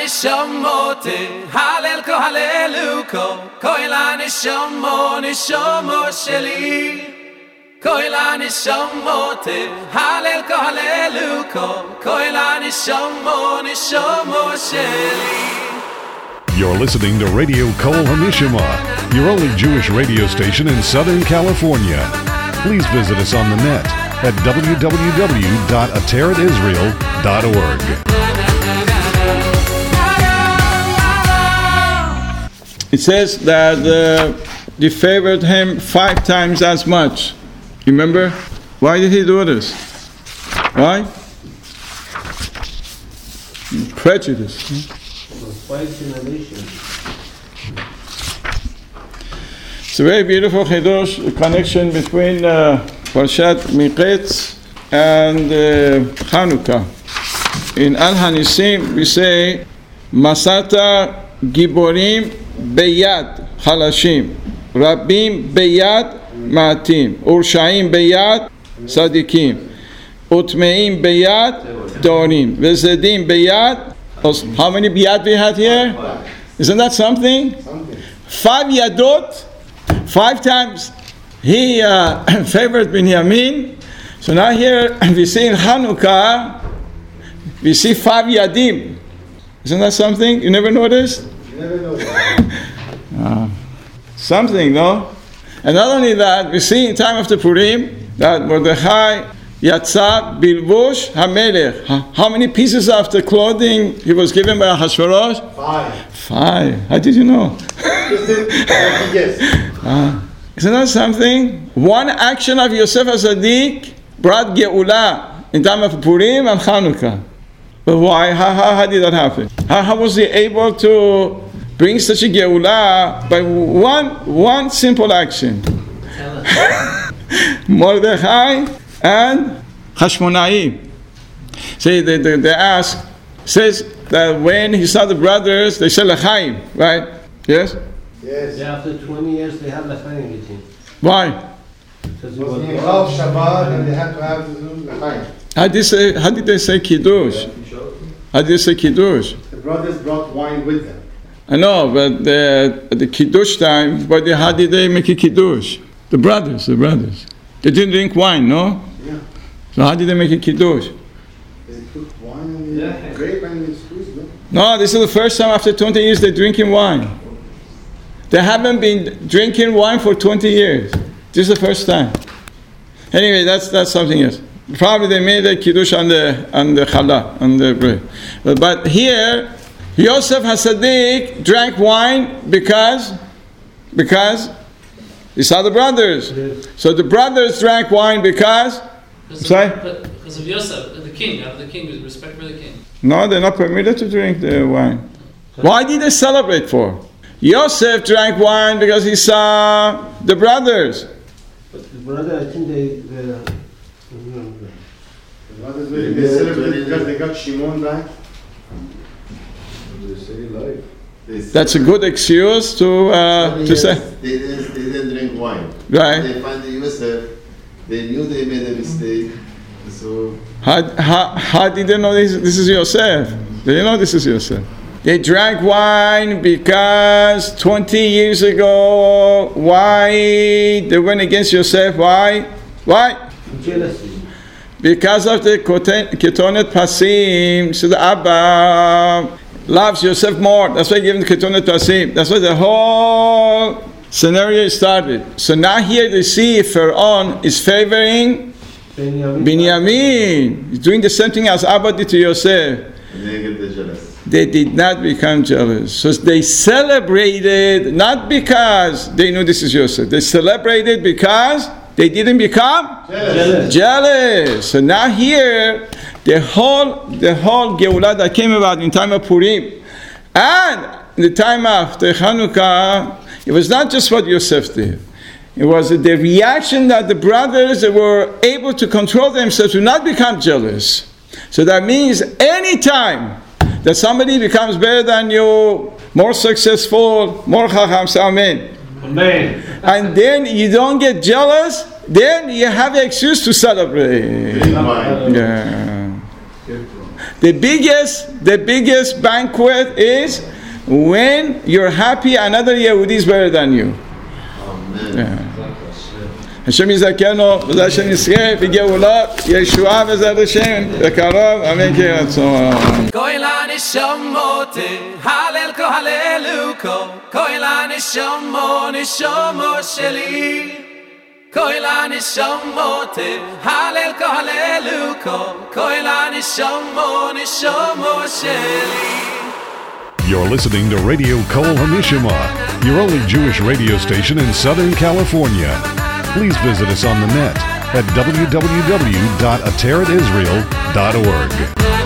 nishamote halel ko haleluko koila nishomo sheli koila nishamote halel ko haleluko koila nishomo sheli. You're listening to Radio Kol Hamishama, your only Jewish radio station in Southern California. Please visit us on the net at www.ateratisrael.org. It says that they favored him 5 times as much. Remember? Why did he do this? Why? Prejudice. It's a very beautiful chidush, connection between Parshat Miketz and Chanukah. In Al Hanisim we say, Masata Giborim Beyad Halashim, Rabim Beyad Ma'atim, Urshaim Beyad Sadikim, Utmeim Beyad Dorim, Vezedim Beyad. How many biyad we had here? Isn't that something? 5 yadot, 5 times he favored Binyamin. So now here we see in Hanukkah, we see 5 yadim. Isn't that something? You never noticed? Never noticed. Something, no? And not only that, we see in time of the Purim that Mordechai Yatsa Bilbush HaMelech. How many pieces of the clothing he was given by Ahasuerus? 5. How did you know? Yes. Isn't that something? One action of Yosef HaTzadik brought Geulah in time of Purim and Chanukah. But why? How did that happen? How was he able to bring such a Geulah by one simple action? Mordechai and Hashmonai. See, they ask, says that when he saw the brothers, they said L'chaim, right? Yes? Yes. Yeah, after 20 years they had L'chaim with him. Why? Because It was Nichav Shabbat and they had to have L'chaim. How did they say Kiddush? How did they say Kiddush? The brothers brought wine with them. I know, but the Kiddush time, how did they make a Kiddush? The brothers. They didn't drink wine, no? Yeah. So how did they make a Kiddush? They took wine and grape and squeezed them. No, this is the first time after 20 years they're drinking wine. They haven't been drinking wine for 20 years. This is the first time. Anyway, that's something else. Probably they made a Kiddush on the challah, on the bread. But here, Yosef HaTzadik drank wine because he saw the brothers. So the brothers drank wine because of Yosef, the king, out of the king, with respect for the king. No, they're not permitted to drink the wine. Why did they celebrate for? Yosef drank wine because he saw the brothers. But the brother, I think The brothers they celebrated because they got Shimon back. That's a good excuse to say. They didn't drink wine. Right. They find the Yosef. They knew they made a mistake. So how did they know this is Yosef? They didn't know this is Yosef. They drank wine because 20 years ago, why they went against Yosef? Why? jealousy. Because of the Ketonet Pasim, so the Abba loves Yosef more. That's why he gave him the Ketonet Pasim. That's why the whole scenario started. So now here they see Pharaoh is favoring Binyamin. He's doing the same thing as Abba did to Yosef. And they get jealous. They did not become jealous. So they celebrated not because they knew this is Yosef. They celebrated because they didn't become jealous. So now here, the whole Geulah that came about in time of Purim and in the time of the Chanukah, it was not just what Yosef did. It was the reaction that the brothers were able to control themselves to not become jealous. So that means any time that somebody becomes better than you, more successful, more chacham, say amen. Amen. And then you don't get jealous, then you have an excuse to celebrate. Yeah. The biggest banquet is when you're happy another Yehudi is better than you. Amen. Hashem yizakenu b'zashem Yisrael v'geulat Yeshua b'zat Hashem v'karov amen ki ratzon. Koila nishamote halel ko haleluko Koila nishamo nishamo sheli Koila nishamote halel ko haleluko Koila nishamo nishamo sheli. You're listening to Radio Kol HaNishama, your only Jewish radio station in Southern California. Please visit us on the net at www.ateratisrael.org.